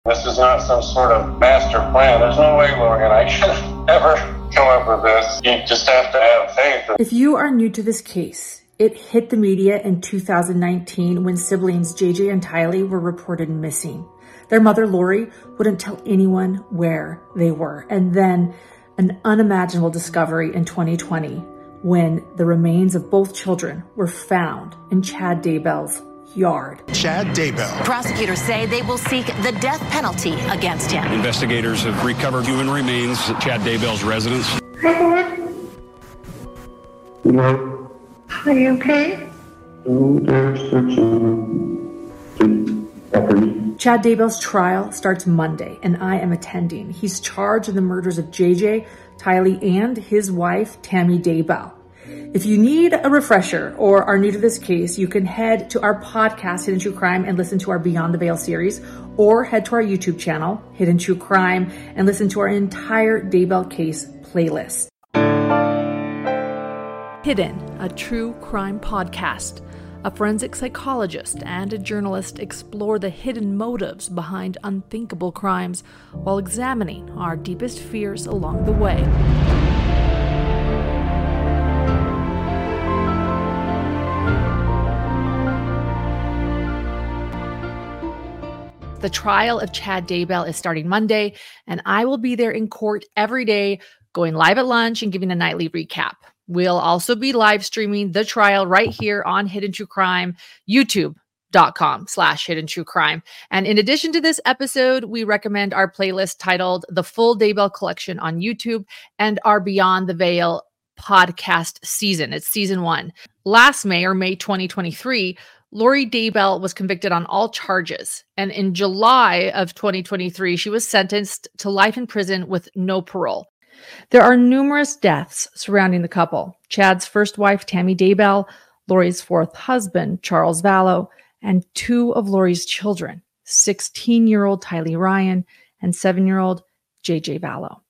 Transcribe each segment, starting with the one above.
This is not some sort of master plan. There's no way Lori and I could have ever come up with this. You just have to have faith. If you are new to this case, it hit the media in 2019 when siblings JJ and Tylee were reported missing. Their mother, Lori, wouldn't tell anyone where they were. And then an unimaginable discovery in 2020 when the remains of both children were found in Chad Daybell's yard. Chad Daybell. Prosecutors say they will seek the death penalty against him. Investigators have recovered human remains at Chad Daybell's residence. No. Are you okay? Oh, there's Chad Daybell's trial starts Monday, and I am attending. He's charged in the murders of JJ, Tylee, and his wife, Tammy Daybell. If you need a refresher or are new to this case, you can head to our podcast, Hidden True Crime, and listen to our Beyond the Veil series, or head to our YouTube channel, Hidden True Crime, and listen to our entire Daybell case playlist. Hidden, a true crime podcast. A forensic psychologist and a journalist explore the hidden motives behind unthinkable crimes while examining our deepest fears along the way. The trial of Chad Daybell is starting Monday, and I will be there in court every day, going live at lunch and giving a nightly recap. We'll also be live streaming the trial right here on Hidden True Crime, youtube.com/Hidden True Crime. And in addition to this episode, we recommend our playlist titled The Full Daybell Collection on YouTube and our Beyond the Veil podcast season. It's season 1. Last May 2023, Lori Daybell was convicted on all charges. And in July of 2023, she was sentenced to life in prison with no parole. There are numerous deaths surrounding the couple. Chad's first wife, Tammy Daybell, Lori's fourth husband, Charles Vallow, and 2 of Lori's children, 16-year-old Tylee Ryan and 7-year-old JJ Vallow.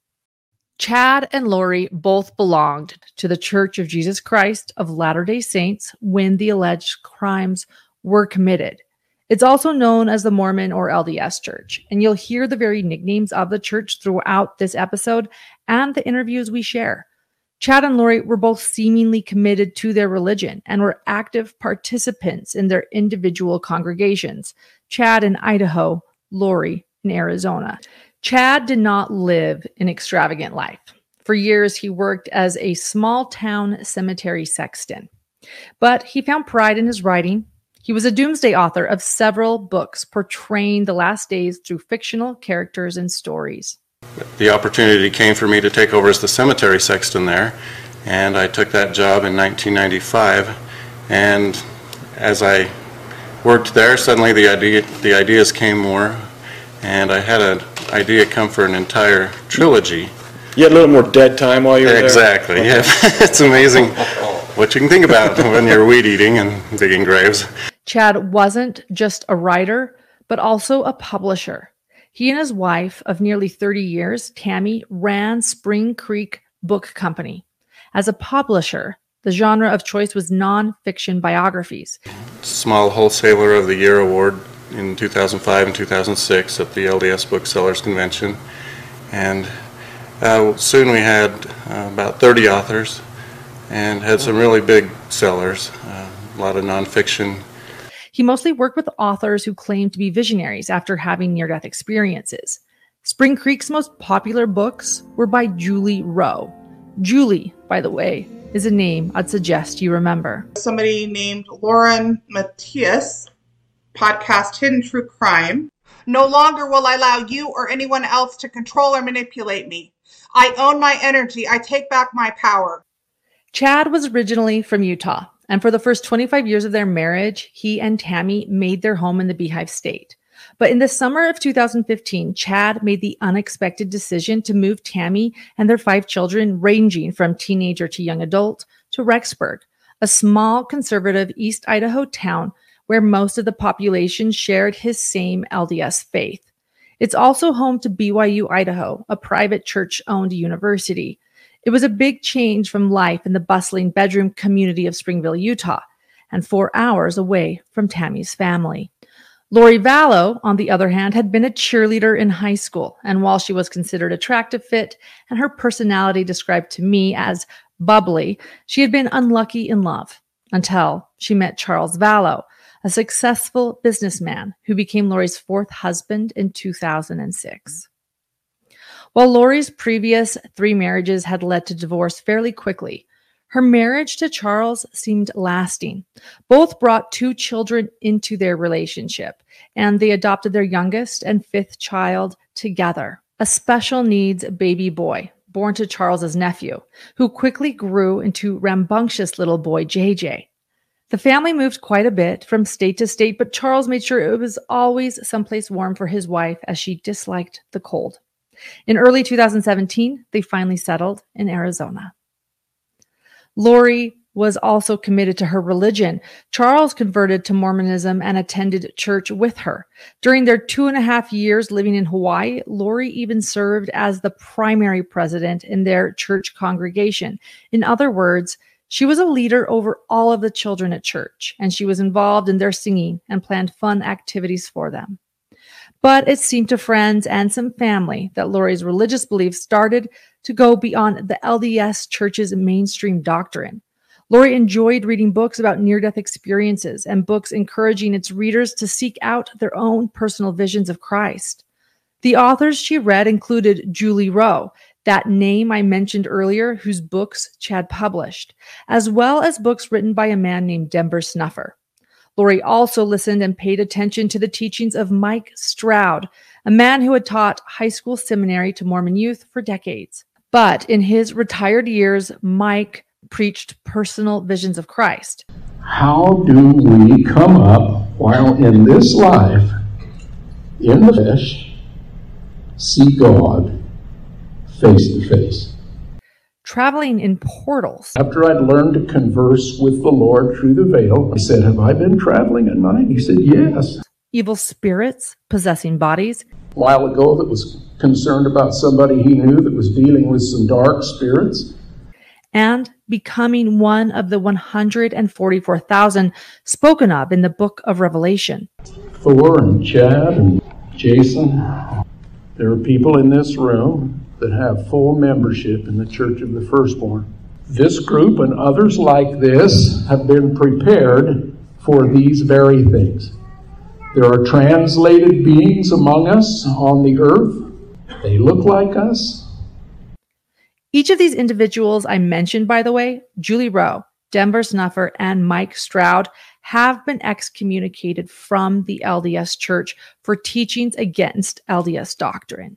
Chad and Lori both belonged to the Church of Jesus Christ of Latter-day Saints when the alleged crimes were committed. It's also known as the Mormon or LDS Church, and you'll hear the very nicknames of the church throughout this episode and the interviews we share. Chad and Lori were both seemingly committed to their religion and were active participants in their individual congregations. Chad in Idaho, Lori in Arizona. Chad did not live an extravagant life. For years, he worked as a small-town cemetery sexton. But he found pride in his writing. He was a doomsday author of several books portraying the last days through fictional characters and stories. The opportunity came for me to take over as the cemetery sexton there, and I took that job in 1995. And as I worked there, suddenly the ideas came more, and I had an idea come for an entire trilogy. You had a little more dead time while you were there? Exactly, yeah. It's amazing what you can think about when you're weed eating and digging graves. Chad wasn't just a writer, but also a publisher. He and his wife of nearly 30 years, Tammy, ran Spring Creek Book Company. As a publisher, the genre of choice was nonfiction biographies. Small Wholesaler of the Year award in 2005 and 2006 at the LDS Booksellers Convention. And soon we had about 30 authors and had some really big sellers, a lot of nonfiction. He mostly worked with authors who claimed to be visionaries after having near-death experiences. Spring Creek's most popular books were by Julie Rowe. Julie, by the way, is a name I'd suggest you remember. Somebody named Lauren Matthias, podcast Hidden True Crime. No longer will I allow you or anyone else to control or manipulate me. I own my energy. I take back my power. Chad was originally from Utah, and for the first 25 years of their marriage, he and Tammy made their home in the Beehive State. But in the summer of 2015, Chad made the unexpected decision to move Tammy and their 5 children, ranging from teenager to young adult, to Rexburg, a small conservative East Idaho town where most of the population shared his same LDS faith. It's also home to BYU Idaho, a private church-owned university. It was a big change from life in the bustling bedroom community of Springville, Utah, and 4 hours away from Tammy's family. Lori Vallow, on the other hand, had been a cheerleader in high school, and while she was considered attractive fit and her personality described to me as bubbly, she had been unlucky in love until she met Charles Vallow, a successful businessman who became Lori's fourth husband in 2006. While Lori's previous 3 marriages had led to divorce fairly quickly, her marriage to Charles seemed lasting. Both brought 2 children into their relationship, and they adopted their youngest and 5th child together, a special needs baby boy born to Charles's nephew, who quickly grew into rambunctious little boy JJ. The family moved quite a bit from state to state, but Charles made sure it was always someplace warm for his wife as she disliked the cold. In early 2017, they finally settled in Arizona. Lori was also committed to her religion. Charles converted to Mormonism and attended church with her. During their 2.5 years living in Hawaii, Lori even served as the primary president in their church congregation. In other words, she was a leader over all of the children at church, and she was involved in their singing and planned fun activities for them. But it seemed to friends and some family that Lori's religious beliefs started to go beyond the LDS Church's mainstream doctrine. Lori enjoyed reading books about near-death experiences and books encouraging its readers to seek out their own personal visions of Christ. The authors she read included Julie Rowe, that name I mentioned earlier, whose books Chad published, as well as books written by a man named Denver Snuffer. Lori also listened and paid attention to the teachings of Mike Stroud, a man who had taught high school seminary to Mormon youth for decades. But in his retired years, Mike preached personal visions of Christ. How do we come up while in this life, in the flesh, see God face to face? Traveling in portals. After I'd learned to converse with the Lord through the veil, I said, "Have I been traveling at night?" He said, "Yes." Evil spirits possessing bodies. A while ago that was concerned about somebody he knew that was dealing with some dark spirits. And becoming one of the 144,000 spoken of in the book of Revelation. Thor and Chad and Jason, there are people in this room that have full membership in the Church of the Firstborn. This group and others like this have been prepared for these very things. There are translated beings among us on the earth. They look like us. Each of these individuals I mentioned, by the way, Julie Rowe, Denver Snuffer, and Mike Stroud, have been excommunicated from the LDS Church for teachings against LDS doctrine.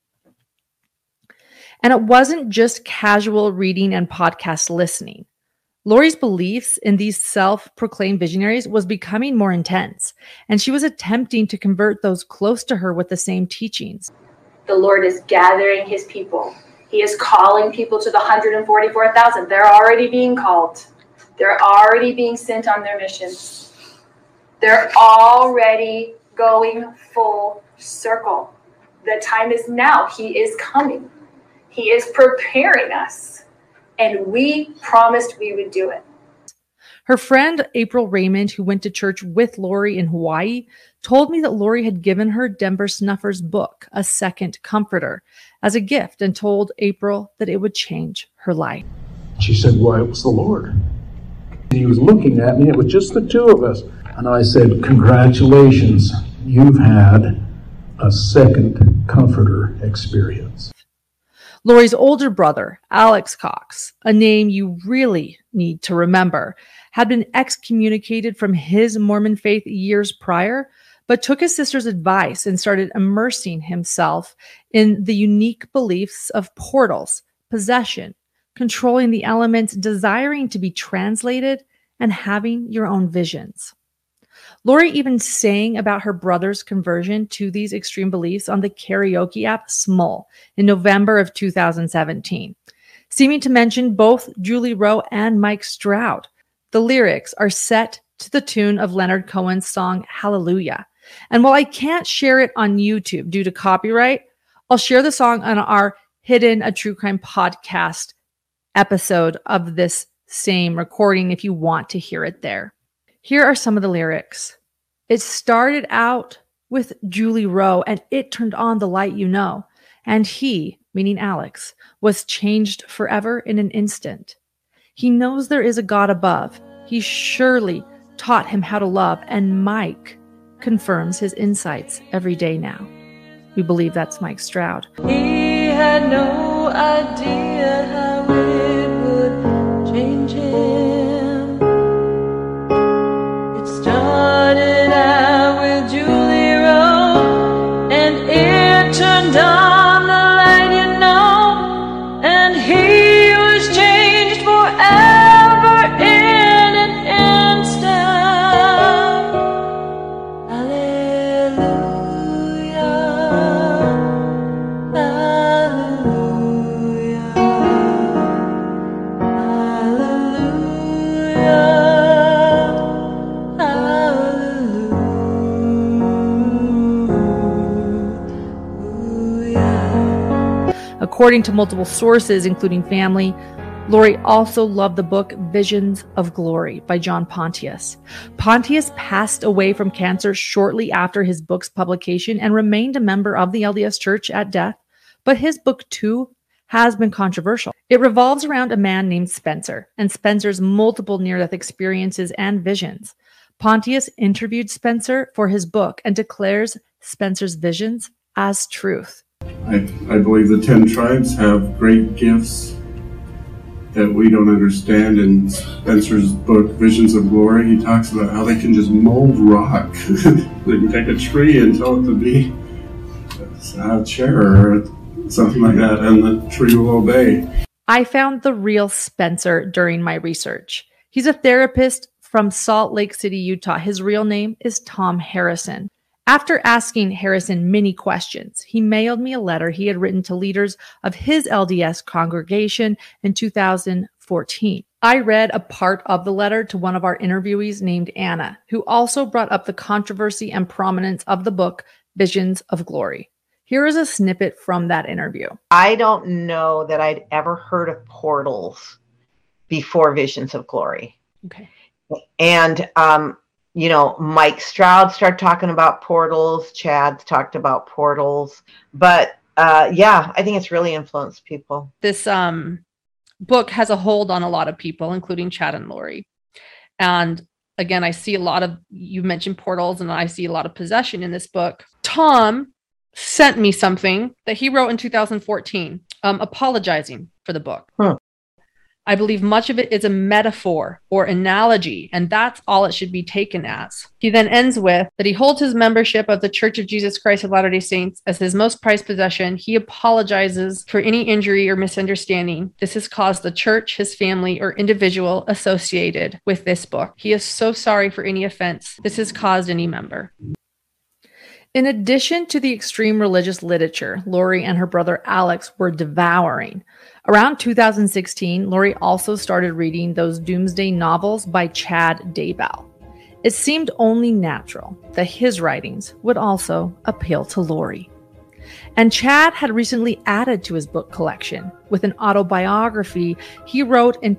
And it wasn't just casual reading and podcast listening. Lori's beliefs in these self-proclaimed visionaries was becoming more intense, and she was attempting to convert those close to her with the same teachings. The Lord is gathering his people. He is calling people to the 144,000. They're already being called. They're already being sent on their missions. They're already going full circle. The time is now. He is coming. He is preparing us. And we promised we would do it. Her friend April Raymond, who went to church with Lori in Hawaii, told me that Lori had given her Denver Snuffer's book, A Second Comforter, as a gift and told April that it would change her life. She said, "Why, it was the Lord." He was looking at me. It was just the two of us. And I said, "Congratulations. You've had a second comforter experience." Lori's older brother, Alex Cox, a name you really need to remember, had been excommunicated from his Mormon faith years prior, but took his sister's advice and started immersing himself in the unique beliefs of portals, possession, controlling the elements, desiring to be translated, and having your own visions. Lori even sang about her brother's conversion to these extreme beliefs on the karaoke app Smol in November of 2017, seeming to mention both Julie Rowe and Mike Stroud. The lyrics are set to the tune of Leonard Cohen's song Hallelujah. And while I can't share it on YouTube due to copyright, I'll share the song on our Hidden a True Crime podcast episode of this same recording if you want to hear it there. Here are some of the lyrics. It started out with Julie Rowe, and it turned on the light you know. And he, meaning Alex, was changed forever in an instant. He knows there is a God above. He surely taught him how to love, and Mike confirms his insights every day now. We believe that's Mike Stroud. He had no idea how it would change him. It started out with Julie Rowe, and it turned on the light you know, and he was changed forever in an instant. According to multiple sources, including family, Lori also loved the book Visions of Glory by John Pontius. Pontius passed away from cancer shortly after his book's publication and remained a member of the LDS Church at death, but his book too has been controversial. It revolves around a man named Spencer and Spencer's multiple near-death experiences and visions. Pontius interviewed Spencer for his book and declares Spencer's visions as truth. I believe the 10 tribes have great gifts that we don't understand. In Spencer's book, Visions of Glory, he talks about how they can just mold rock. They can take a tree and tell it to be a chair or something like that, and the tree will obey. I found the real Spencer during my research. He's a therapist from Salt Lake City, Utah. His real name is Tom Harrison. After asking Harrison many questions, he mailed me a letter he had written to leaders of his LDS congregation in 2014. I read a part of the letter to one of our interviewees named Anna, who also brought up the controversy and prominence of the book Visions of Glory. Here is a snippet from that interview. I don't know that I'd ever heard of portals before Visions of Glory. Okay. And, Mike Stroud started talking about portals. Chad talked about portals. But, I think it's really influenced people. This book has a hold on a lot of people, including Chad and Lori. And again, I see a lot of, you mentioned portals, and I see a lot of possession in this book. Tom sent me something that he wrote in 2014, apologizing for the book. I believe much of it is a metaphor or analogy, and that's all it should be taken as. He then ends with that he holds his membership of the Church of Jesus Christ of Latter-day Saints as his most prized possession. He apologizes for any injury or misunderstanding this has caused the church, his family, or individual associated with this book. He is so sorry for any offense this has caused any member. In addition to the extreme religious literature Lori and her brother Alex were devouring, around 2016, Lori also started reading those doomsday novels by Chad Daybell. It seemed only natural that his writings would also appeal to Lori. And Chad had recently added to his book collection with an autobiography he wrote in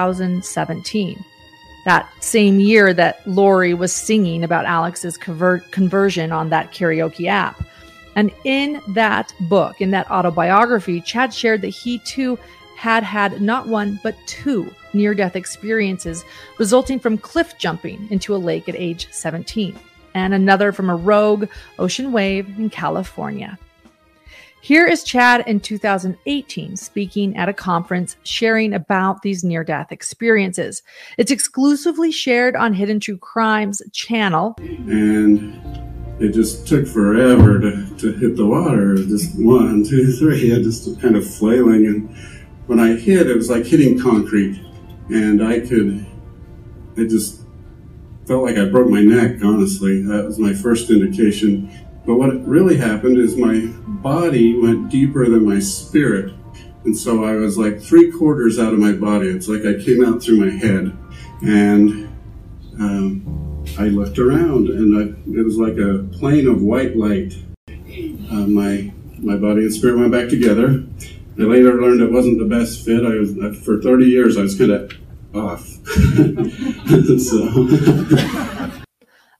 2017. That same year that Lori was singing about Alex's conversion on that karaoke app. And in that book, in that autobiography, Chad shared that he too had not one, but two near-death experiences resulting from cliff jumping into a lake at age 17, and another from a rogue ocean wave in California. Here is Chad in 2018 speaking at a conference sharing about these near-death experiences. It's exclusively shared on Hidden True Crimes channel. And it just took forever to hit the water. Just 1, 2, 3, I just kind of flailing. And when I hit, it was like hitting concrete. And it just felt like I broke my neck, honestly. That was my first indication. But what really happened is my body went deeper than my spirit. And so I was like 3/4 out of my body. It's like I came out through my head. And I looked around, and it was like a plane of white light. My body and spirit went back together. I later learned it wasn't the best fit. For 30 years, I was kind of off.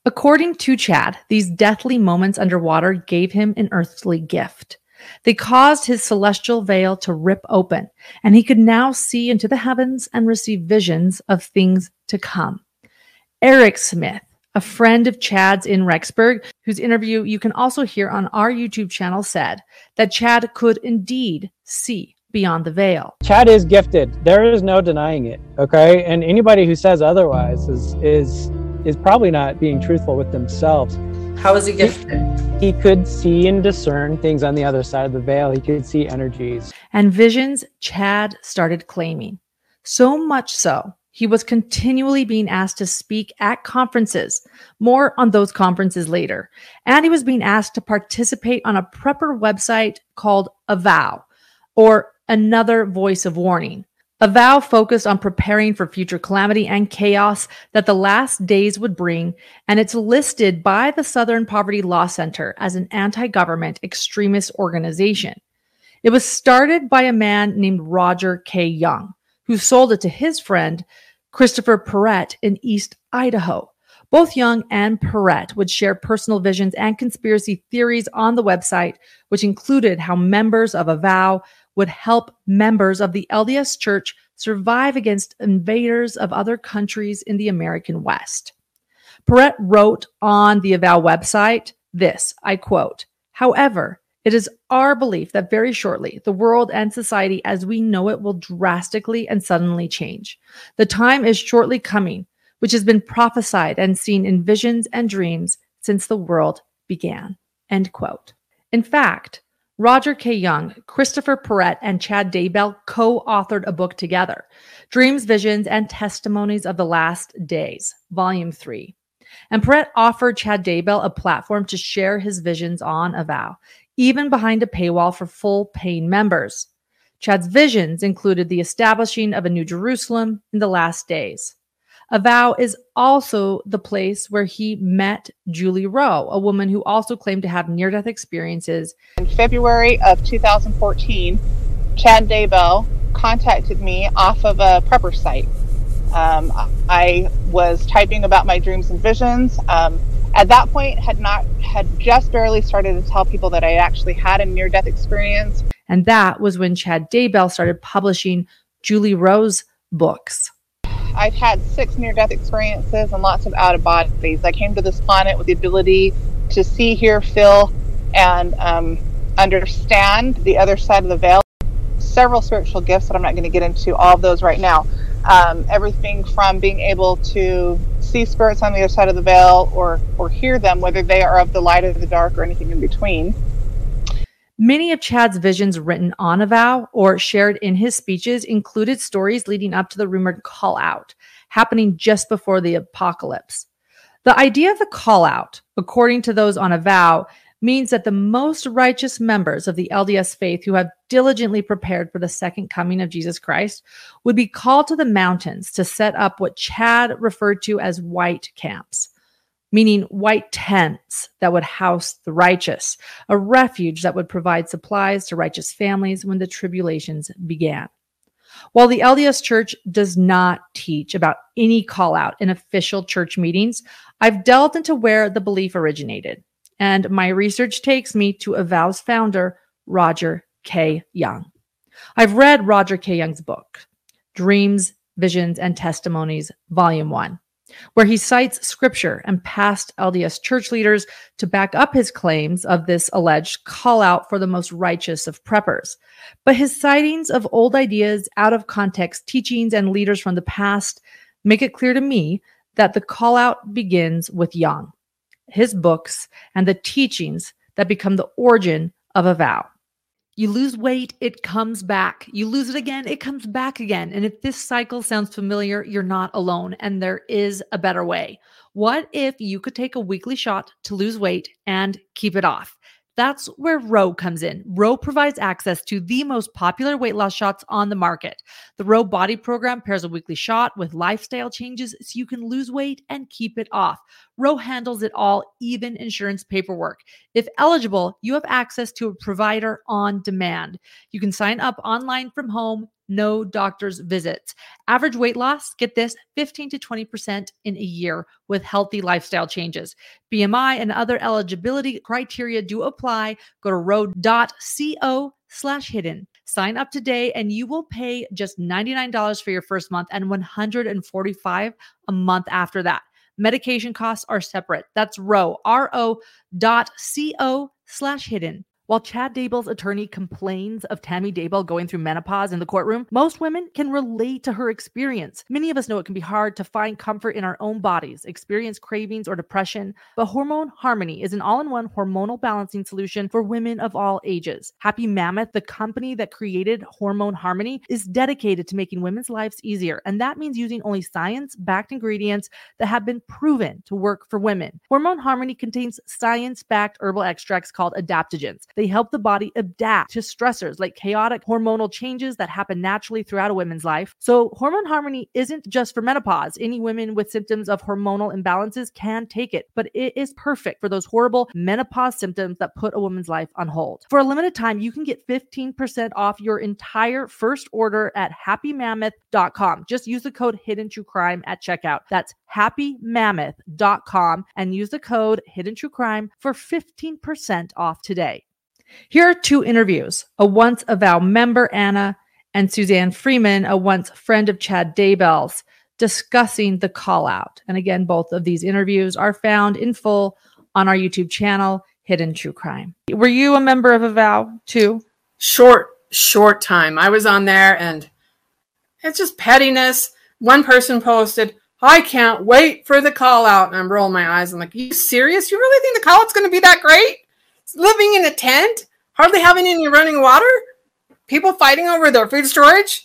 According to Chad, these deathly moments underwater gave him an earthly gift. They caused his celestial veil to rip open, and he could now see into the heavens and receive visions of things to come. Eric Smith, a friend of Chad's in Rexburg, whose interview you can also hear on our YouTube channel, said that Chad could indeed see beyond the veil. Chad is gifted. There is no denying it. Okay. And anybody who says otherwise is probably not being truthful with themselves. How is he gifted? He could see and discern things on the other side of the veil. He could see energies. And visions Chad started claiming. So much so, he was continually being asked to speak at conferences. More on those conferences later. And he was being asked to participate on a prepper website called Avow, or Another Voice of Warning. Avow focused on preparing for future calamity and chaos that the last days would bring, and it's listed by the Southern Poverty Law Center as an anti-government extremist organization. It was started by a man named Roger K. Young, who sold it to his friend, Christopher Perrett, in East Idaho. Both Young and Perrett would share personal visions and conspiracy theories on the website, which included how members of Avow would help members of the LDS Church survive against invaders of other countries in the American West. Perrett wrote on the Avow website this, I quote, "However, it is our belief that very shortly the world and society as we know it will drastically and suddenly change. The time is shortly coming, which has been prophesied and seen in visions and dreams since the world began." End quote. In fact, Roger K. Young, Christopher Perrett, and Chad Daybell co-authored a book together, Dreams, Visions, and Testimonies of the Last Days, Volume 3. And Perrett offered Chad Daybell a platform to share his visions on Avow, even behind a paywall for full-paying members. Chad's visions included the establishing of a New Jerusalem in the last days. Avow is also the place where he met Julie Rowe, a woman who also claimed to have near-death experiences. In February of 2014, Chad Daybell contacted me off of a prepper site. I was typing about my dreams and visions. At that point, had just barely started to tell people that I actually had a near-death experience. And that was when Chad Daybell started publishing Julie Rowe's books. I've had 6 near-death experiences and lots of out-of-bodies. I came to this planet with the ability to see, hear, feel, and understand the other side of the veil. Several spiritual gifts that I'm not going to get into all of those right now. Everything from being able to see spirits on the other side of the veil or hear them, whether they are of the light or the dark or anything in between. Many of Chad's visions written on Avow or shared in his speeches included stories leading up to the rumored call out, happening just before the apocalypse. The idea of the call out, according to those on Avow, means that the most righteous members of the LDS faith who have diligently prepared for the second coming of Jesus Christ would be called to the mountains to set up what Chad referred to as white camps, meaning white tents that would house the righteous, a refuge that would provide supplies to righteous families when the tribulations began. While the LDS Church does not teach about any call out in official church meetings, I've delved into where the belief originated. And my research takes me to Avow's founder, Roger K. Young. I've read Roger K. Young's book, Dreams, Visions, and Testimonies, Volume 1, where he cites scripture and past LDS church leaders to back up his claims of this alleged call out for the most righteous of preppers. But his citings of old ideas, out of context teachings, and leaders from the past make it clear to me that the call out begins with Young, his books, and the teachings that become the origin of Avow. You lose weight, it comes back. You lose it again, it comes back again. And if this cycle sounds familiar, you're not alone, and there is a better way. What if you could take a weekly shot to lose weight and keep it off? That's where Ro comes in. Ro provides access to the most popular weight loss shots on the market. The Ro Body Program pairs a weekly shot with lifestyle changes so you can lose weight and keep it off. Ro handles it all, even insurance paperwork. If eligible, you have access to a provider on demand. You can sign up online from home, no doctor's visits. Average weight loss, get this, 15 to 20% in a year with healthy lifestyle changes. BMI and other eligibility criteria do apply. Go to ro.co/hidden. Sign up today and you will pay just $99 for your first month and $145 a month after that. Medication costs are separate. That's ro.co/hidden. While Chad Daybell's attorney complains of Tammy Daybell going through menopause in the courtroom, most women can relate to her experience. Many of us know it can be hard to find comfort in our own bodies, experience cravings or depression, but Hormone Harmony is an all-in-one hormonal balancing solution for women of all ages. Happy Mammoth, the company that created Hormone Harmony, is dedicated to making women's lives easier, and that means using only science-backed ingredients that have been proven to work for women. Hormone Harmony contains science-backed herbal extracts called adaptogens. They help the body adapt to stressors like chaotic hormonal changes that happen naturally throughout a woman's life. So Hormone Harmony isn't just for menopause. Any women with symptoms of hormonal imbalances can take it, but it is perfect for those horrible menopause symptoms that put a woman's life on hold. For a limited time, you can get 15% off your entire first order at happymammoth.com. Just use the code Hidden True Crime at checkout. That's happymammoth.com and use the code Hidden True Crime for 15% off today. Here are two interviews, a once Avow member, Anna, and Suzanne Freeman, a once friend of Chad Daybell's, discussing the call out. And again, both of these interviews are found in full on our YouTube channel, Hidden True Crime. Were you a member of Avow too? Short time. I was on there and it's just pettiness. One person posted, I can't wait for the call out. And I'm rolling my eyes. I'm like, are you serious? You really think the call out's going to be that great? Living in a tent, hardly having any running water, people fighting over their food storage.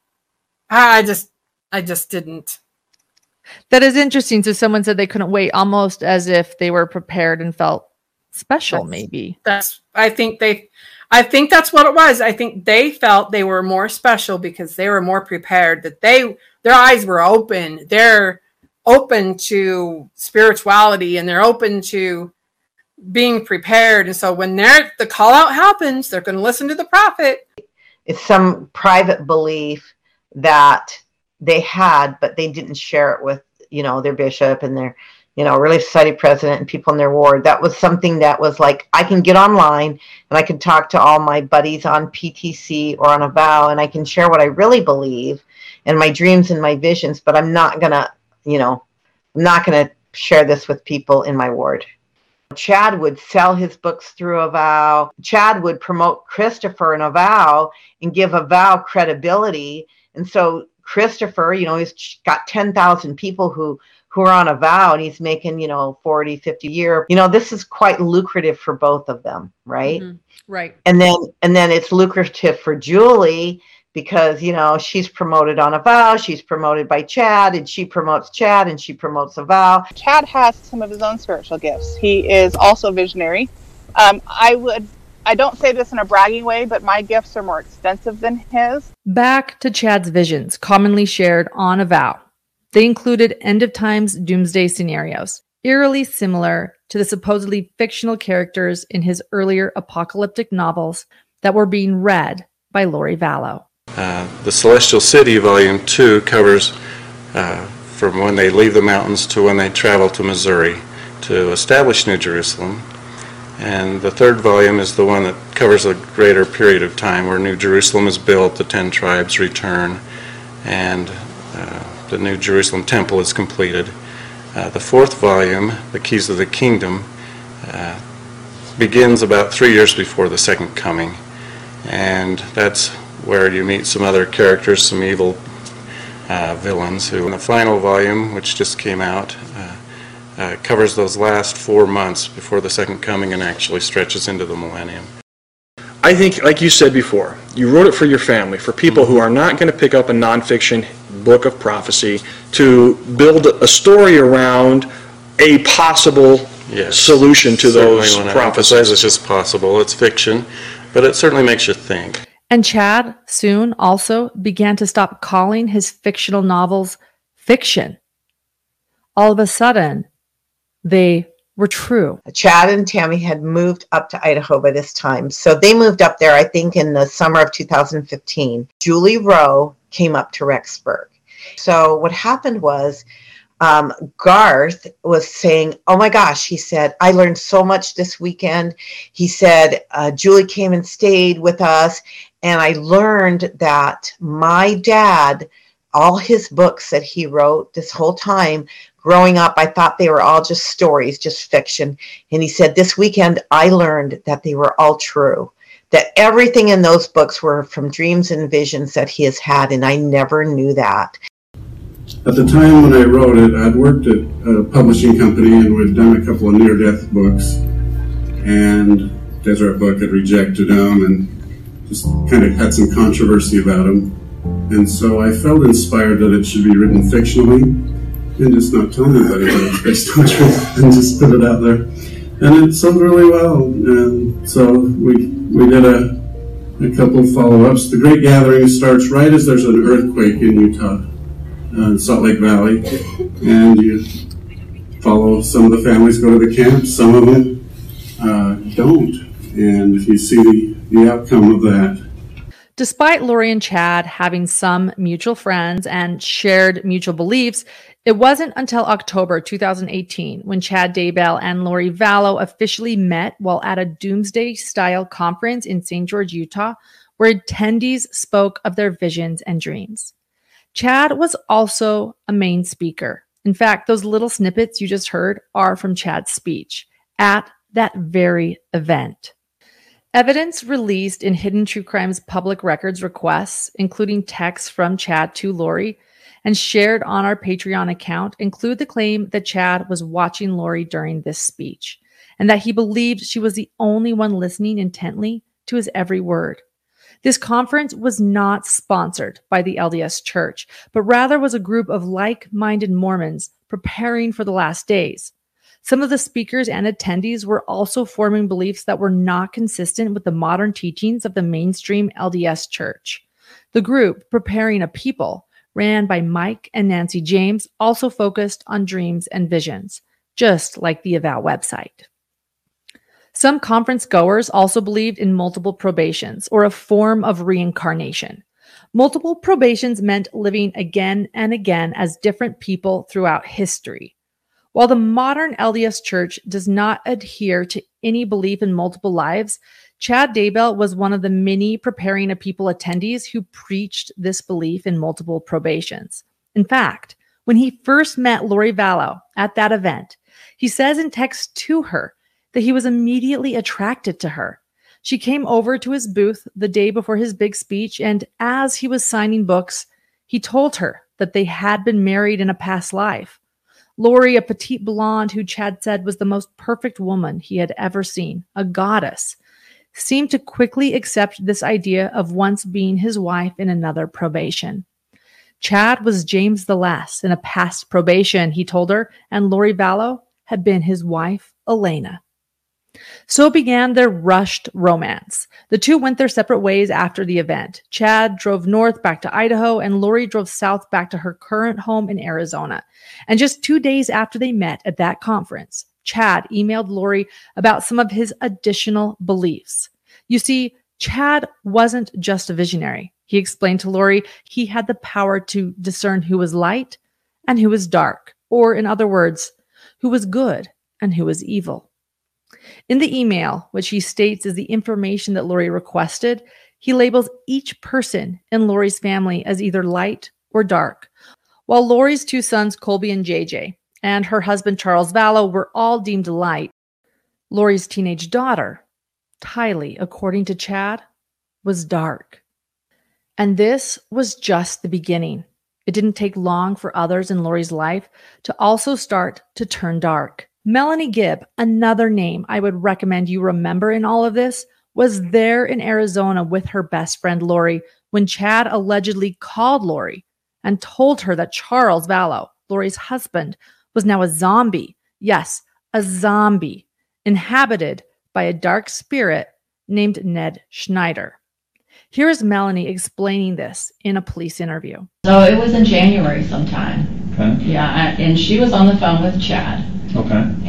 I just didn't. That is interesting. So someone said they couldn't wait, almost as if they were prepared and felt special. Maybe I think that's what it was. I think they felt they were more special because they were more prepared. That their eyes were open. They're open to spirituality and they're open to being prepared. And so when the call out happens, they're going to listen to the prophet. It's some private belief that they had, but they didn't share it with, their bishop and their, Relief Society president and people in their ward. That was something that was like, I can get online and I can talk to all my buddies on PTC or on Avow and I can share what I really believe and my dreams and my visions, but I'm not going to, share this with people in my ward. Chad would sell his books through Avow. Chad would promote Christopher in Avow and give Avow credibility. And so Christopher, he's got 10,000 people who are on Avow and he's making, 40, 50 a year. This is quite lucrative for both of them, right? Mm-hmm. Right. And then it's lucrative for Julie because, she's promoted on Avow, she's promoted by Chad, and she promotes Chad, and she promotes Avow. Chad has some of his own spiritual gifts. He is also visionary. I don't say this in a bragging way, but my gifts are more extensive than his. Back to Chad's visions, commonly shared on Avow. They included end-of-times doomsday scenarios, eerily similar to the supposedly fictional characters in his earlier apocalyptic novels that were being read by Lori Vallow. The Celestial City, Volume 2, covers from when they leave the mountains to when they travel to Missouri to establish New Jerusalem. And the third volume is the one that covers a greater period of time where New Jerusalem is built, the 10 tribes return, and the New Jerusalem temple is completed. The fourth volume, The Keys of the Kingdom, begins about 3 years before the second coming. And that's where you meet some other characters, some evil villains who, in the final volume, which just came out, covers those last 4 months before the second coming and actually stretches into the millennium. I think, like you said before, you wrote it for your family, for people who are not going to pick up a nonfiction book of prophecy to build a story around a possible solution to those prophecies. It's just possible. It's fiction, but it certainly makes you think. And Chad soon also began to stop calling his fictional novels fiction. All of a sudden, they were true. Chad and Tammy had moved up to Idaho by this time. So they moved up there, I think, in the summer of 2015. Julie Rowe came up to Rexburg. So what happened was Garth was saying, oh my gosh, he said, I learned so much this weekend. He said, Julie came and stayed with us, and I learned that my dad, all his books that he wrote this whole time growing up, I thought they were all just stories, just fiction. And he said, this weekend, I learned that they were all true, that everything in those books were from dreams and visions that he has had, and I never knew that. At the time when I wrote it, I'd worked at a publishing company and we'd done a couple of near-death books. And Deseret Book had rejected them and just kind of had some controversy about them. And so I felt inspired that it should be written fictionally and just not tell anybody that it's based on truth and just put it out there. And it sold really well. And so we did a couple of follow-ups. The Great Gathering starts right as there's an earthquake in Utah. Salt Lake Valley, and you follow some of the families go to the camp, some of them don't, and you see the outcome of that. Despite Lori and Chad having some mutual friends and shared mutual beliefs, it wasn't until October 2018 when Chad Daybell and Lori Vallow officially met while at a Doomsday-style conference in St. George, Utah, where attendees spoke of their visions and dreams. Chad was also a main speaker. In fact, those little snippets you just heard are from Chad's speech at that very event. Evidence released in Hidden True Crime's public records requests, including texts from Chad to Lori and shared on our Patreon account, include the claim that Chad was watching Lori during this speech and that he believed she was the only one listening intently to his every word. This conference was not sponsored by the LDS Church, but rather was a group of like-minded Mormons preparing for the last days. Some of the speakers and attendees were also forming beliefs that were not consistent with the modern teachings of the mainstream LDS Church. The group, Preparing a People, ran by Mike and Nancy James, also focused on dreams and visions, just like the Avow website. Some conference goers also believed in multiple probations, or a form of reincarnation. Multiple probations meant living again and again as different people throughout history. While the modern LDS Church does not adhere to any belief in multiple lives, Chad Daybell was one of the many Preparing a People attendees who preached this belief in multiple probations. In fact, when he first met Lori Vallow at that event, he says in text to her that he was immediately attracted to her. She came over to his booth the day before his big speech, and as he was signing books, he told her that they had been married in a past life. Lori, a petite blonde who Chad said was the most perfect woman he had ever seen, a goddess, seemed to quickly accept this idea of once being his wife in another probation. Chad was James the Less in a past probation, he told her, and Lori Vallow had been his wife, Elena. So began their rushed romance. The two went their separate ways after the event. Chad drove north back to Idaho, and Lori drove south back to her current home in Arizona. And just 2 days after they met at that conference, Chad emailed Lori about some of his additional beliefs. You see, Chad wasn't just a visionary. He explained to Lori he had the power to discern who was light and who was dark, or in other words, who was good and who was evil. In the email, which he states is the information that Lori requested, he labels each person in Lori's family as either light or dark. While Lori's two sons, Colby and JJ, and her husband, Charles Vallow, were all deemed light, Lori's teenage daughter, Tylee, according to Chad, was dark. And this was just the beginning. It didn't take long for others in Lori's life to also start to turn dark. Melanie Gibb, another name I would recommend you remember in all of this, was there in Arizona with her best friend Lori when Chad allegedly called Lori and told her that Charles Vallow, Lori's husband, was now a zombie. Yes, a zombie, inhabited by a dark spirit named Ned Schneider. Here is Melanie explaining this in a police interview. So it was in January sometime. Okay. Yeah, and she was on the phone with Chad. Okay.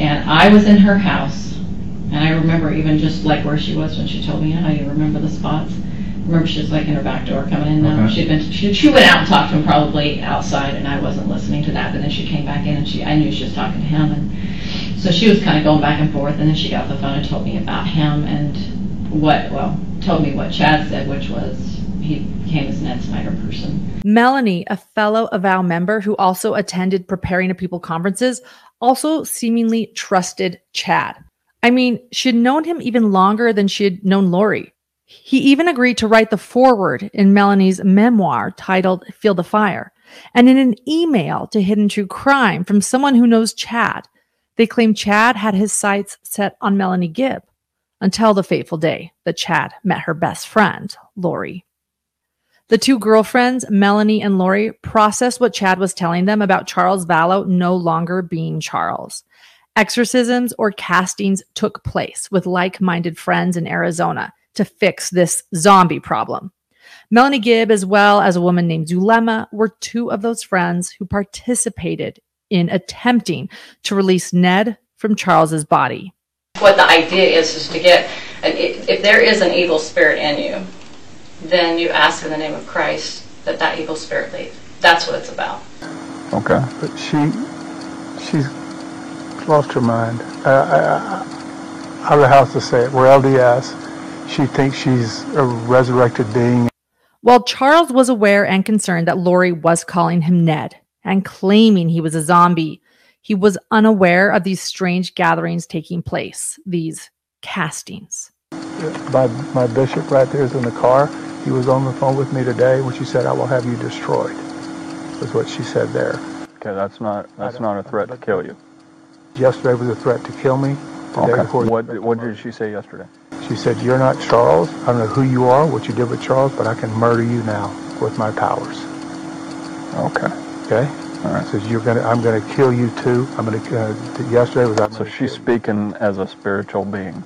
And I was in her house, and I remember even just like where she was when she told me how you remember the spots. I remember she was like in her back door coming in now. Okay. She went out and talked to him probably outside, and I wasn't listening to that, but then she came back in and I knew she was talking to him, and so she was kind of going back and forth, and then she got off the phone and told me about him and told me what Chad said, which was he became his Ned Snyder person. Melanie, a fellow Avow member who also attended Preparing to People conferences, also seemingly trusted Chad. I mean, she'd known him even longer than she'd known Lori. He even agreed to write the foreword in Melanie's memoir titled Feel the Fire. And in an email to Hidden True Crime from someone who knows Chad, they claim Chad had his sights set on Melanie Gibb until the fateful day that Chad met her best friend, Lori. The two girlfriends, Melanie and Lori, processed what Chad was telling them about Charles Vallow no longer being Charles. Exorcisms or castings took place with like-minded friends in Arizona to fix this zombie problem. Melanie Gibb, as well as a woman named Zulema, were two of those friends who participated in attempting to release Ned from Charles's body. What the idea is to get, if there is an evil spirit in you, then you ask in the name of Christ that evil spirit leave. That's what it's about. Okay. But she's lost her mind. I don't know how to say it. We're LDS. She thinks she's a resurrected being. While Charles was aware and concerned that Lori was calling him Ned and claiming he was a zombie, he was unaware of these strange gatherings taking place, these castings. My bishop right there is in the car. He was on the phone with me today when she said, "I will have you destroyed," is what she said there. Okay, that's not a threat to kill you. Yesterday was a threat to kill me. Okay. What did she say yesterday? She said, "You're not Charles. I don't know who you are, what you did with Charles, but I can murder you now with my powers." Okay. Okay. All right. Says I'm gonna kill you too. Yesterday was. So she's speaking as a spiritual being.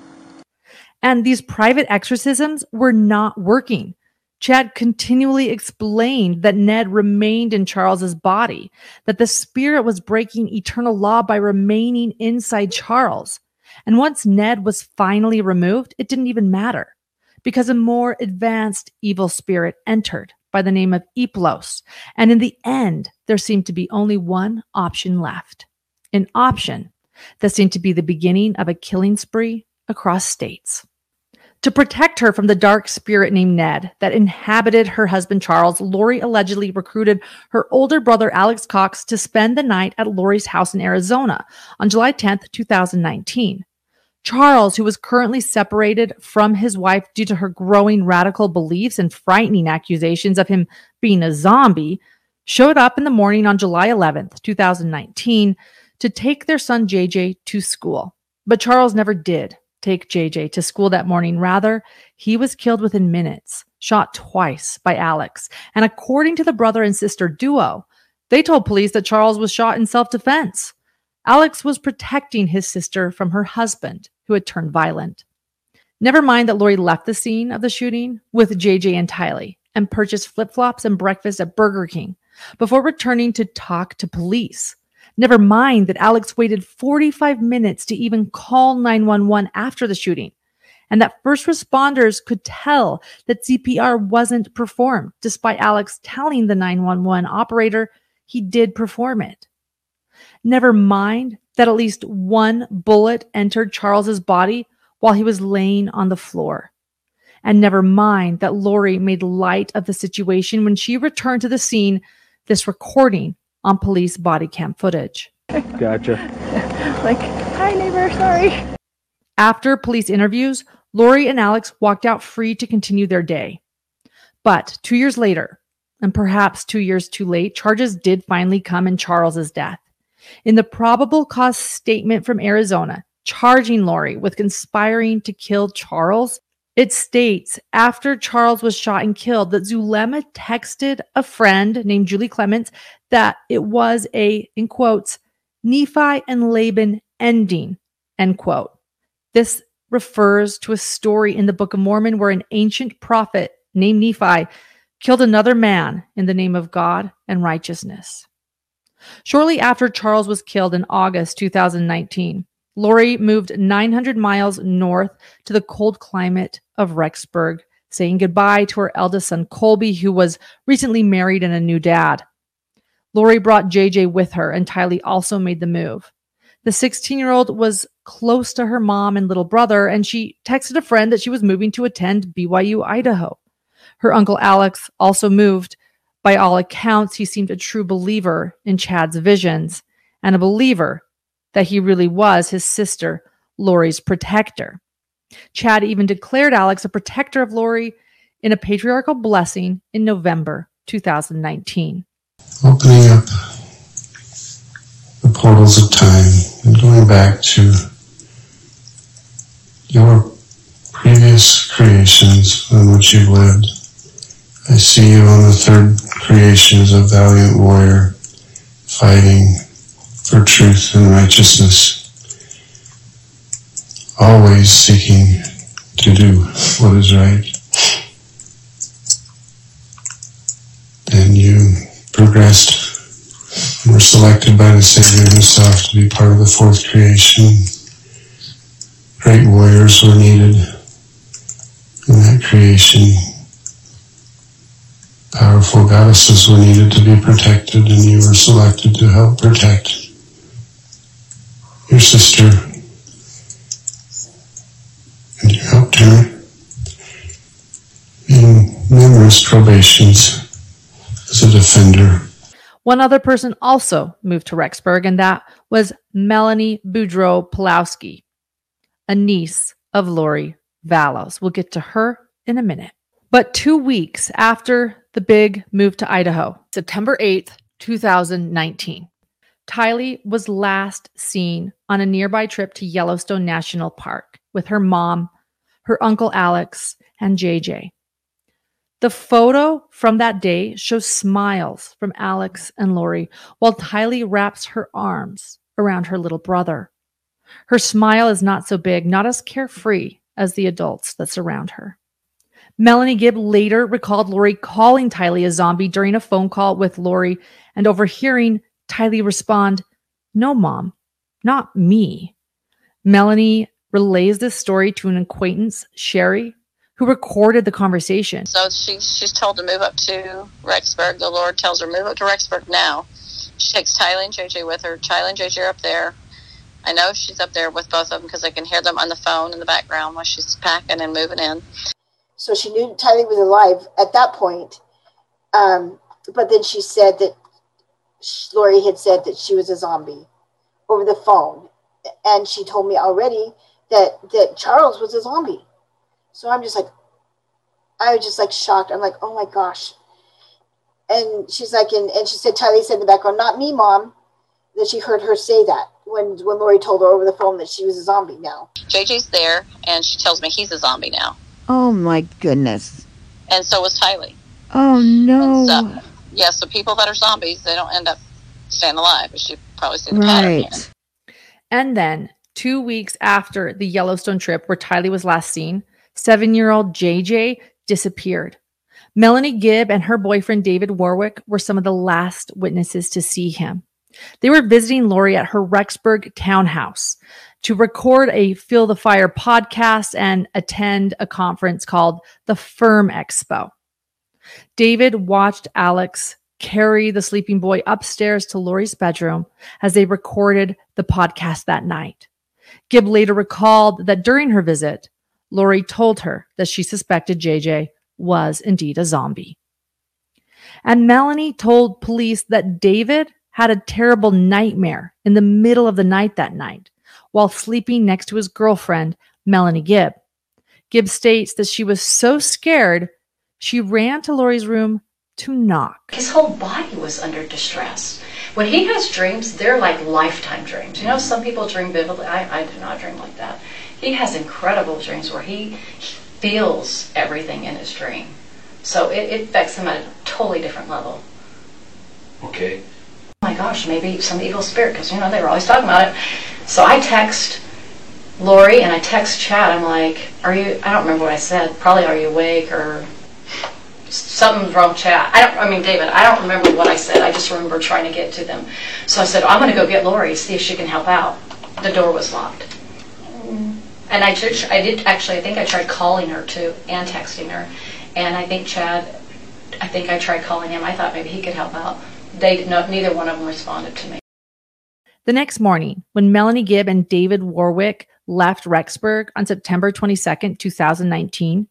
And these private exorcisms were not working. Chad continually explained that Ned remained in Charles's body, that the spirit was breaking eternal law by remaining inside Charles. And once Ned was finally removed, it didn't even matter because a more advanced evil spirit entered by the name of Eplos. And in the end, there seemed to be only one option left, an option that seemed to be the beginning of a killing spree across states. To protect her from the dark spirit named Ned that inhabited her husband Charles, Lori allegedly recruited her older brother Alex Cox to spend the night at Lori's house in Arizona on July 10th, 2019. Charles, who was currently separated from his wife due to her growing radical beliefs and frightening accusations of him being a zombie, showed up in the morning on July 11th, 2019 to take their son JJ to school. But Charles never did take JJ to school that morning. Rather, he was killed within minutes, shot twice by Alex. And according to the brother and sister duo, they told police that Charles was shot in self-defense. Alex was protecting his sister from her husband, who had turned violent. Never mind that Lori left the scene of the shooting with JJ and Tylee and purchased flip-flops and breakfast at Burger King before returning to talk to police. Never mind that Alex waited 45 minutes to even call 911 after the shooting, and that first responders could tell that CPR wasn't performed, despite Alex telling the 911 operator he did perform it. Never mind that at least one bullet entered Charles's body while he was laying on the floor. And never mind that Lori made light of the situation when she returned to the scene, this recording on police body cam footage. Gotcha. Like, hi neighbor, sorry. After police interviews, Lori and Alex walked out free to continue their day. But 2 years later, and perhaps 2 years too late, charges did finally come in Charles's death. In the probable cause statement from Arizona, charging Lori with conspiring to kill Charles, it states after Charles was shot and killed that Zulema texted a friend named Julie Clements that it was a, in quotes, Nephi and Laban ending, end quote. This refers to a story in the Book of Mormon where an ancient prophet named Nephi killed another man in the name of God and righteousness. Shortly after Charles was killed in August 2019, Lori moved 900 miles north to the cold climate of Rexburg, saying goodbye to her eldest son, Colby, who was recently married and a new dad. Lori brought JJ with her, and Tylee also made the move. The 16-year-old was close to her mom and little brother, and she texted a friend that she was moving to attend BYU, Idaho. Her uncle Alex also moved. By all accounts, he seemed a true believer in Chad's visions and a believer that he really was his sister, Lori's protector. Chad even declared Alex a protector of Lori in a patriarchal blessing in November 2019. Opening up the portals of time and going back to your previous creations on which you've lived. I see you on the third creation as a valiant warrior fighting for truth and righteousness, always seeking to do what is right. And you progressed and were selected by the Savior himself to be part of the fourth creation. Great warriors were needed in that creation. Powerful goddesses were needed to be protected, and you were selected to help protect your sister. And you helped her in numerous probations as a defender. One other person also moved to Rexburg, and that was Melanie Boudreau-Pulowski, a niece of Lori Vallows. We'll get to her in a minute. But 2 weeks after the big move to Idaho, September 8th, 2019, Tylee was last seen on a nearby trip to Yellowstone National Park with her mom, her uncle Alex, and JJ. The photo from that day shows smiles from Alex and Lori while Tylee wraps her arms around her little brother. Her smile is not so big, not as carefree as the adults that surround her. Melanie Gibb later recalled Lori calling Tylee a zombie during a phone call with Lori and overhearing Tylee respond, "No, Mom, not me." Melanie relays this story to an acquaintance, Sherry, who recorded the conversation. So she's told to move up to Rexburg. The Lord tells her, move up to Rexburg now. She takes Tylee and JJ with her. Tylee and JJ are up there. I know she's up there with both of them because I can hear them on the phone in the background while she's packing and moving in. So she knew Tylee was alive at that point. But then she said that Lori had said that she was a zombie over the phone. And she told me already that Charles was a zombie. So I'm just like, I was just like shocked. I'm like, oh my gosh. And she's like, and she said, Tylee said in the background, not me, Mom, that she heard her say that when Lori told her over the phone that she was a zombie now. JJ's there, and she tells me he's a zombie now. Oh my goodness. And so was Tylee. Oh no. And so, so people that are zombies, they don't end up staying alive. As you've probably seen the pattern here. And then 2 weeks after the Yellowstone trip where Tylee was last seen, 7-year-old JJ disappeared. Melanie Gibb and her boyfriend David Warwick were some of the last witnesses to see him. They were visiting Lori at her Rexburg townhouse to record a Feel the Fire podcast and attend a conference called the Firm Expo. David watched Alex carry the sleeping boy upstairs to Lori's bedroom as they recorded the podcast that night. Gibb later recalled that during her visit, Lori told her that she suspected JJ was indeed a zombie. And Melanie told police that David had a terrible nightmare in the middle of the night that night while sleeping next to his girlfriend, Melanie Gibb. Gibb states that she was so scared, she ran to Lori's room to knock. His whole body was under distress. When he has dreams, they're like lifetime dreams. You know, some people dream vividly. I do not dream like that. He has incredible dreams where he feels everything in his dream. So it affects him at a totally different level. Okay. Oh my gosh, maybe some evil spirit, because, you know, they were always talking about it. So I text Lori and I text Chad. I'm like, I don't remember what I said. Probably, are you awake, or something's wrong, Chad. David, I don't remember what I said. I just remember trying to get to them. So I said, I'm going to go get Lori, see if she can help out. the door was locked. And I think I tried calling her too and texting her. And I think I tried calling him. I thought maybe he could help out. Neither one of them responded to me. The next morning, when Melanie Gibb and David Warwick left Rexburg on September 22nd, 2019,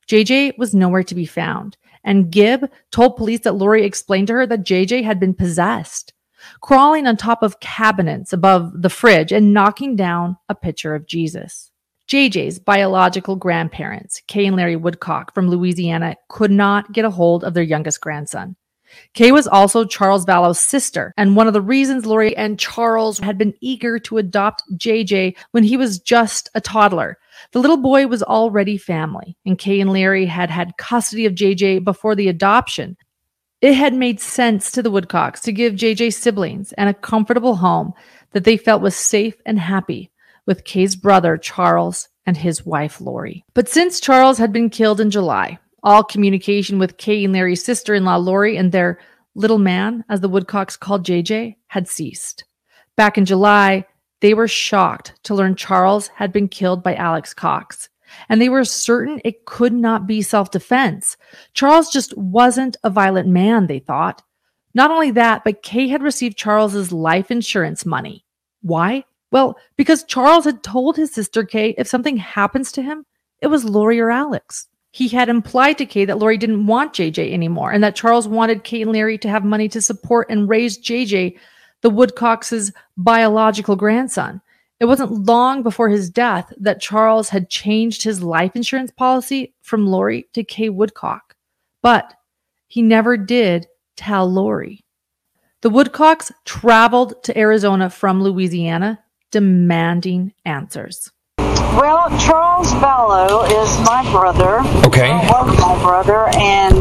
JJ was nowhere to be found. And Gibb told police that Lori explained to her that JJ had been possessed, crawling on top of cabinets above the fridge and knocking down a picture of Jesus. JJ's biological grandparents, Kay and Larry Woodcock from Louisiana, could not get a hold of their youngest grandson. Kay was also Charles Vallow's sister, and one of the reasons Lori and Charles had been eager to adopt JJ when he was just a toddler. The little boy was already family, and Kay and Larry had had custody of JJ before the adoption. It had made sense to the Woodcocks to give JJ siblings and a comfortable home that they felt was safe and happy with Kay's brother, Charles, and his wife, Lori. But since Charles had been killed in July, all communication with Kay and Larry's sister-in-law, Lori, and their little man, as the Woodcocks called JJ, had ceased. Back in July, they were shocked to learn Charles had been killed by Alex Cox, and they were certain it could not be self-defense. Charles just wasn't a violent man, they thought. Not only that, but Kay had received Charles's life insurance money. Why? Well, because Charles had told his sister Kay if something happens to him, it was Lori or Alex. He had implied to Kay that Lori didn't want JJ anymore and that Charles wanted Kay and Larry to have money to support and raise JJ, the Woodcocks' biological grandson. It wasn't long before his death that Charles had changed his life insurance policy from Lori to Kay Woodcock. But he never did tell Lori. The Woodcocks traveled to Arizona from Louisiana, demanding answers. Well, Charles Vallow is my brother. Okay. Was my brother, and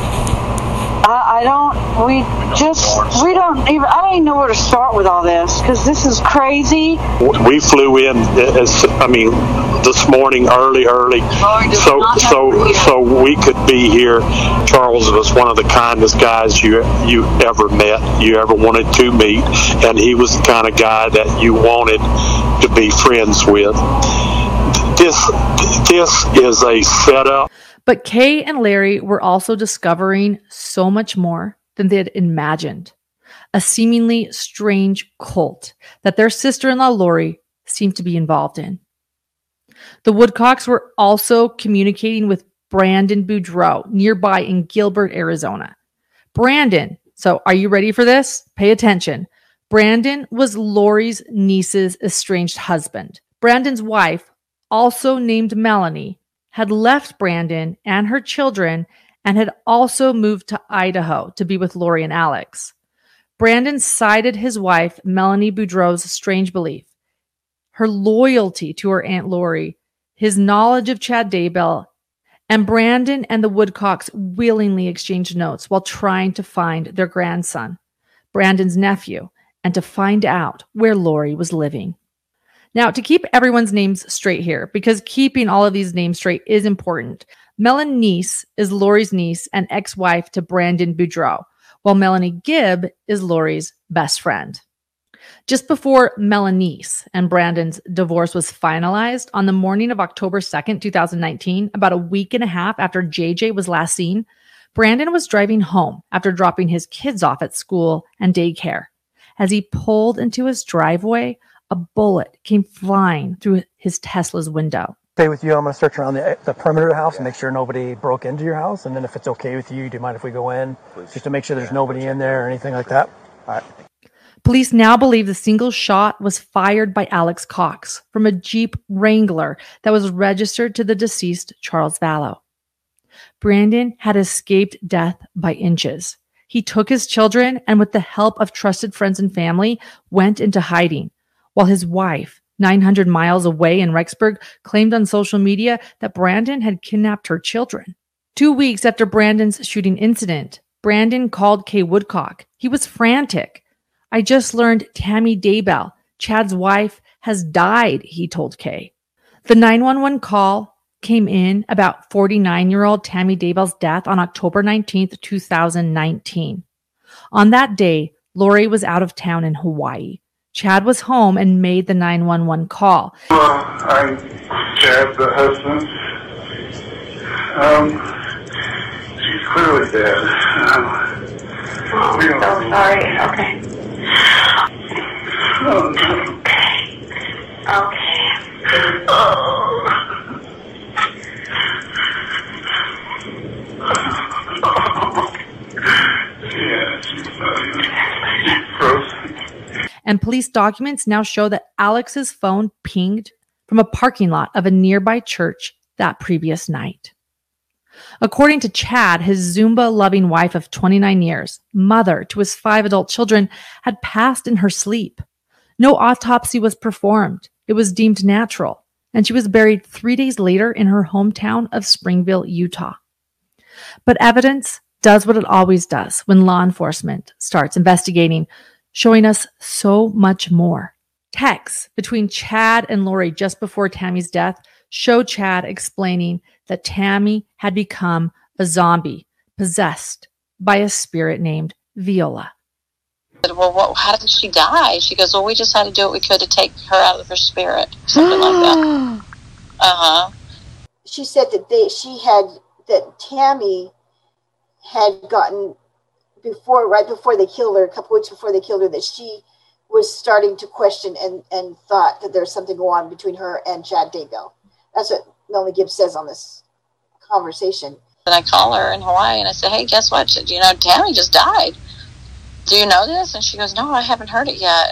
I don't even know where to start with all this, because this is crazy. We flew in, this morning early, so we could be here. Charles was one of the kindest guys you ever met, you ever wanted to meet, and he was the kind of guy that you wanted to be friends with. This is a setup. But Kay and Larry were also discovering so much more than they had imagined. A seemingly strange cult that their sister-in-law Lori seemed to be involved in. The Woodcocks were also communicating with Brandon Boudreaux nearby in Gilbert, Arizona. Brandon, so are you ready for this? Pay attention. Brandon was Lori's niece's estranged husband. Brandon's wife, also named Melanie, had left Brandon and her children and had also moved to Idaho to be with Lori and Alex. Brandon sided his wife, Melanie Boudreaux's strange belief, her loyalty to her Aunt Lori, his knowledge of Chad Daybell, and Brandon and the Woodcocks willingly exchanged notes while trying to find their grandson, Brandon's nephew, and to find out where Lori was living. Now, to keep everyone's names straight here, because keeping all of these names straight is important, Melanie Neese is Lori's niece and ex-wife to Brandon Boudreaux, while Melanie Gibb is Lori's best friend. Just before Melanie Neese and Brandon's divorce was finalized, on the morning of October 2nd, 2019, about a week and a half after JJ was last seen, Brandon was driving home after dropping his kids off at school and daycare. As he pulled into his driveway, a bullet came flying through his Tesla's window. Stay with you. I'm going to search around the perimeter of the house and make sure nobody broke into your house. And then if it's okay with you, do you mind if we go in? Please. Just to make sure there's nobody in there or anything like that? All right. Police now believe the single shot was fired by Alex Cox from a Jeep Wrangler that was registered to the deceased Charles Vallow. Brandon had escaped death by inches. He took his children and, with the help of trusted friends and family, went into hiding, while his wife, 900 miles away in Rexburg, claimed on social media that Brandon had kidnapped her children. 2 weeks after Brandon's shooting incident, Brandon called Kay Woodcock. He was frantic. "I just learned Tammy Daybell, Chad's wife, has died," he told Kay. The 911 call came in about 49-year-old Tammy Daybell's death on October 19th, 2019. On that day, Lori was out of town in Hawaii. Chad was home and made the 911 call. I'm Chad, the husband. She's clearly dead. I'm so sorry. Okay. Okay. And police documents now show that Alex's phone pinged from a parking lot of a nearby church that previous night. According to Chad, his Zumba-loving wife of 29 years, mother to his 5 adult children, had passed in her sleep. No autopsy was performed. It was deemed natural, and she was buried 3 days later in her hometown of Springville, Utah. But evidence does what it always does when law enforcement starts investigating, showing us so much more. Texts between Chad and Lori just before Tammy's death show Chad explaining that Tammy had become a zombie, possessed by a spirit named Viola. Well, how did she die? She goes, well, we just had to do what we could to take her out of her spirit. Something like that. Uh-huh. She said that Tammy had gotten right before they killed her, a couple weeks before they killed her, that she was starting to question and thought that there's something going on between her and Chad Daybell. That's what Melanie Gibbs says on this conversation. Then I call her in Hawaii and I say, hey, guess what? You know, Tammy just died. Do you know this? And she goes, no, I haven't heard it yet.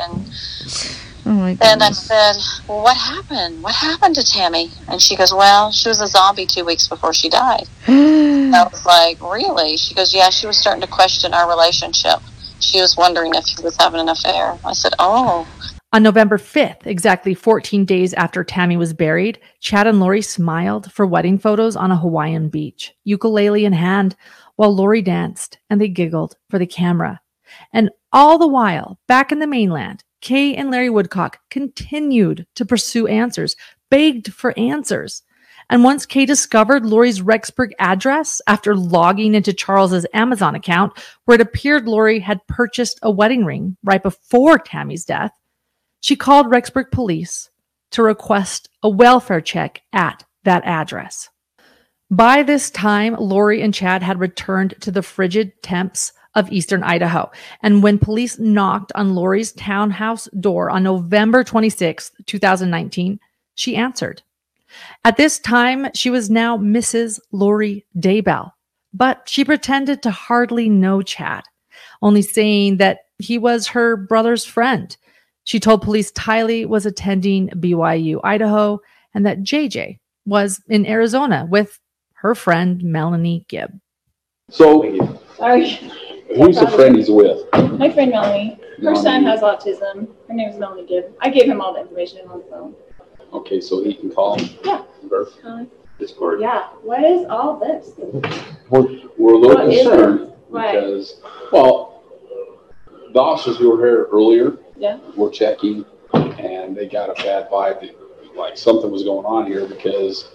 And I said, well, what happened? What happened to Tammy? And she goes, well, she was a zombie 2 weeks before she died. I was like, really? She goes, yeah, she was starting to question our relationship. She was wondering if he was having an affair. I said, oh. On November 5th, exactly 14 days after Tammy was buried, Chad and Lori smiled for wedding photos on a Hawaiian beach, ukulele in hand, while Lori danced and they giggled for the camera. And all the while, back in the mainland, Kay and Larry Woodcock continued to pursue answers, begged for answers. And once Kay discovered Lori's Rexburg address after logging into Charles's Amazon account, where it appeared Lori had purchased a wedding ring right before Tammy's death, she called Rexburg police to request a welfare check at that address. By this time, Lori and Chad had returned to the frigid temps of eastern Idaho. And when police knocked on Lori's townhouse door on November 26, 2019, she answered. At this time, she was now Mrs. Lori Daybell, but she pretended to hardly know Chad, only saying that he was her brother's friend. She told police Tylee was attending BYU, Idaho, and that JJ was in Arizona with her friend Melanie Gibb. So, Sorry. who's the friend he's with? My friend Melanie. Her son has autism. Her name is Melanie Gibb. I gave him all the information on the phone. Okay, so he can call him? Yeah. Discord. Yeah. What is all this? We're a little concerned Why? because, well, the officers who were here earlier Yeah. were checking, and they got a bad vibe that like something was going on here because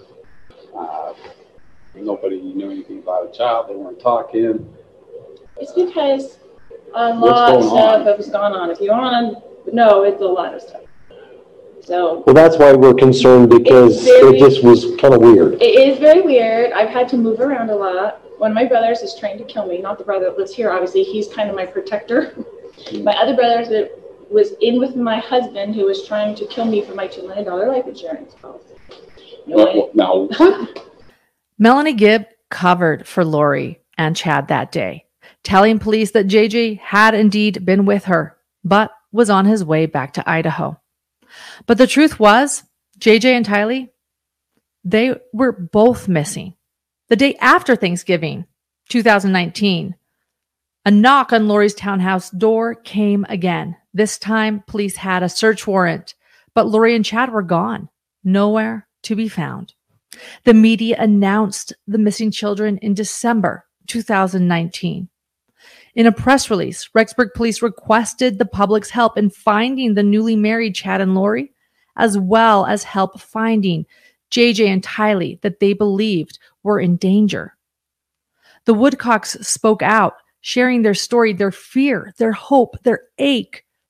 nobody knew anything about a child. They weren't talking. It's because a What's lot of going stuff on? has gone on. If you want to know, it's a lot of stuff. So Well, that's why we're concerned, because it just was kind of weird. it is very weird. I've had to move around a lot. One of my brothers is trying to kill me. Not the brother that lives here, obviously. He's kind of my protector. My other brother that was in with my husband, who was trying to kill me for my $2 million life insurance policy. Now, Melanie Gibb covered for Lori and Chad that day, telling police that JJ had indeed been with her, but was on his way back to Idaho. But the truth was, JJ and Tylee, they were both missing. The day after Thanksgiving, 2019, a knock on Lori's townhouse door came again. This time, police had a search warrant, but Lori and Chad were gone, nowhere to be found. The media announced the missing children in December 2019. In a press release, Rexburg police requested the public's help in finding the newly married Chad and Lori, as well as help finding JJ and Tylee that they believed were in danger. The Woodcocks spoke out, sharing their story, their fear, their hope, their ache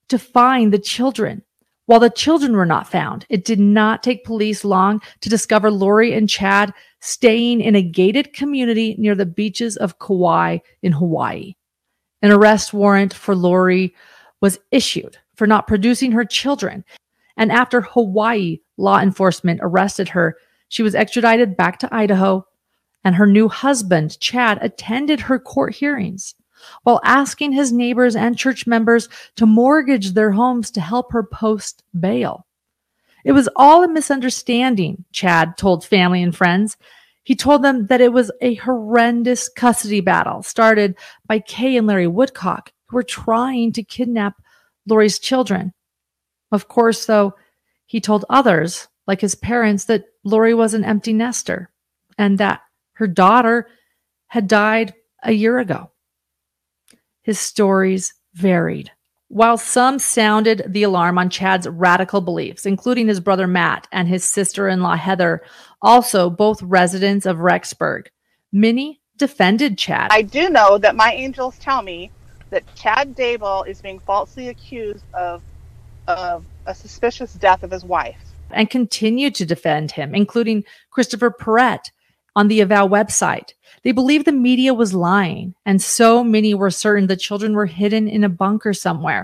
to find the children. While the children were not found, it did not take police long to discover Lori and Chad staying in a gated community near the beaches of Kauai in Hawaii. An arrest warrant for Lori was issued for not producing her children, and after Hawaii law enforcement arrested her, she was extradited back to Idaho, and her new husband, Chad, attended her court hearings while asking his neighbors and church members to mortgage their homes to help her post bail. It was all a misunderstanding, Chad told family and friends. He told them that it was a horrendous custody battle started by Kay and Larry Woodcock, who were trying to kidnap Lori's children. Of course, though, he told others, like his parents, that Lori was an empty nester and that her daughter had died a year ago. His stories varied. While some sounded the alarm on Chad's radical beliefs, including his brother Matt and his sister-in-law Heather, also both residents of Rexburg, many defended Chad. I do know that my angels tell me that Chad Daybell is being falsely accused of a suspicious death of his wife. And continued to defend him, including Christopher Perrett on the Avow website. They believed the media was lying, and so many were certain the children were hidden in a bunker somewhere.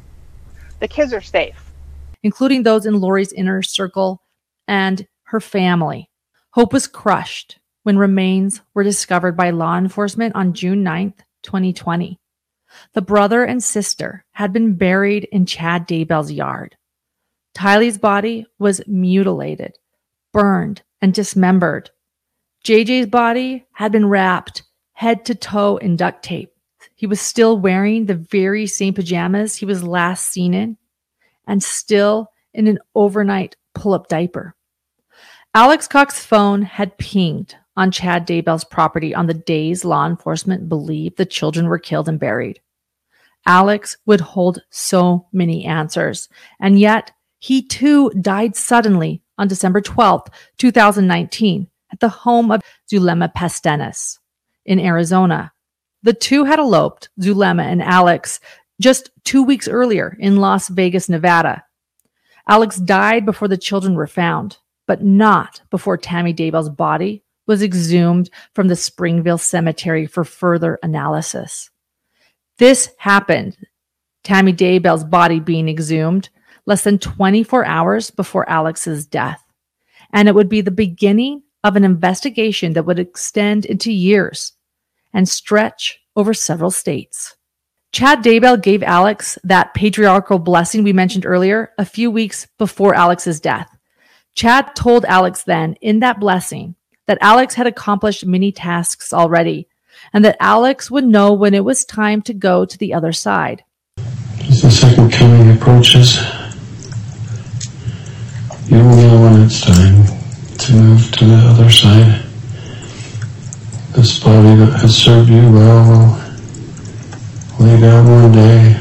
The kids are safe, including those in Lori's inner circle and her family. Hope was crushed when remains were discovered by law enforcement on June 9th, 2020. The brother and sister had been buried in Chad Daybell's yard. Tylee's body was mutilated, burned, and dismembered. JJ's body had been wrapped head to toe in duct tape. He was still wearing the very same pajamas he was last seen in, and still in an overnight pull-up diaper. Alex Cox's phone had pinged on Chad Daybell's property on the days law enforcement believed the children were killed and buried. Alex would hold so many answers, and yet he too died suddenly on December 12th, 2019, at the home of Zulema Pastenes in Arizona. The two had eloped, Zulema and Alex, just 2 weeks earlier in Las Vegas, Nevada. Alex died before the children were found, but not before Tammy Daybell's body was exhumed from the Springville Cemetery for further analysis. This happened, Tammy Daybell's body being exhumed, less than 24 hours before Alex's death. And it would be the beginning of an investigation that would extend into years and stretch over several states. Chad Daybell gave Alex that patriarchal blessing we mentioned earlier a few weeks before Alex's death. Chad told Alex then in that blessing that Alex had accomplished many tasks already and that Alex would know when it was time to go to the other side. As the second coming approaches, you will know when it's time to move to the other side. This body that has served you well will lay down one day,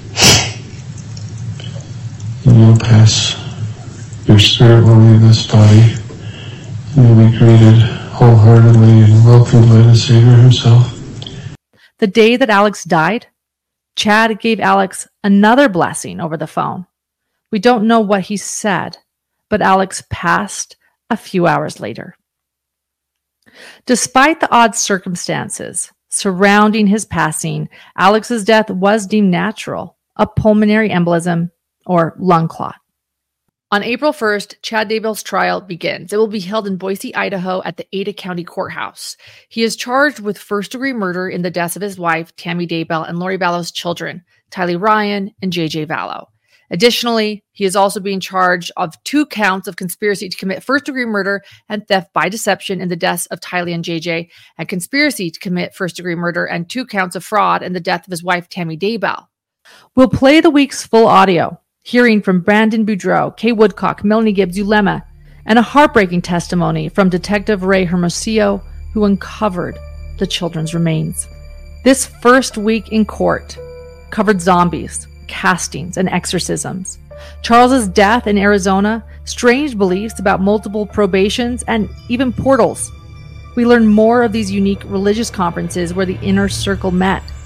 and you'll pass. Your spirit will leave this body, and you'll be greeted wholeheartedly and welcomed by the Savior himself. The day that Alex died, Chad gave Alex another blessing over the phone. We don't know what he said, but Alex passed a few hours later. Despite the odd circumstances surrounding his passing, Alex's death was deemed natural, a pulmonary embolism or lung clot. On April 1st, Chad Daybell's trial begins. It will be held in Boise, Idaho at the Ada County Courthouse. He is charged with first-degree murder in the deaths of his wife, Tammy Daybell, and Lori Vallow's children, Tylee Ryan and JJ Vallow. Additionally, he is also being charged of 2 counts of conspiracy to commit first-degree murder and theft by deception in the deaths of Tylee and JJ, and conspiracy to commit first-degree murder and 2 counts of fraud in the death of his wife, Tammy Daybell. We'll play the week's full audio, hearing from Brandon Boudreau, Kay Woodcock, Melanie Gibbs, Zulema, and a heartbreaking testimony from Detective Ray Hermosillo, who uncovered the children's remains. This first week in court covered zombies, castings, and exorcisms, Charles's death in Arizona, strange beliefs about multiple probations, and even portals. We learned more of these unique religious conferences where the inner circle met,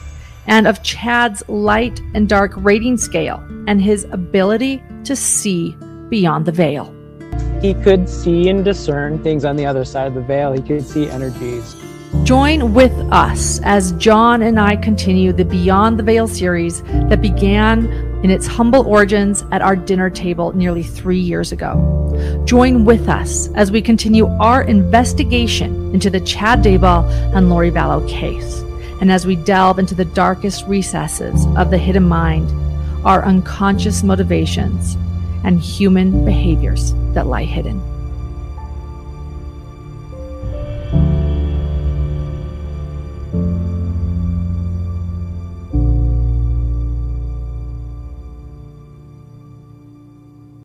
and of Chad's light and dark rating scale and his ability to see beyond the veil. He could see and discern things on the other side of the veil. He could see energies. Join with us as John and I continue the Beyond the Veil series that began in its humble origins at our dinner table nearly 3 years ago. Join with us as we continue our investigation into the Chad Daybell and Lori Vallow case, and as we delve into the darkest recesses of the hidden mind, our unconscious motivations, and human behaviors that lie hidden.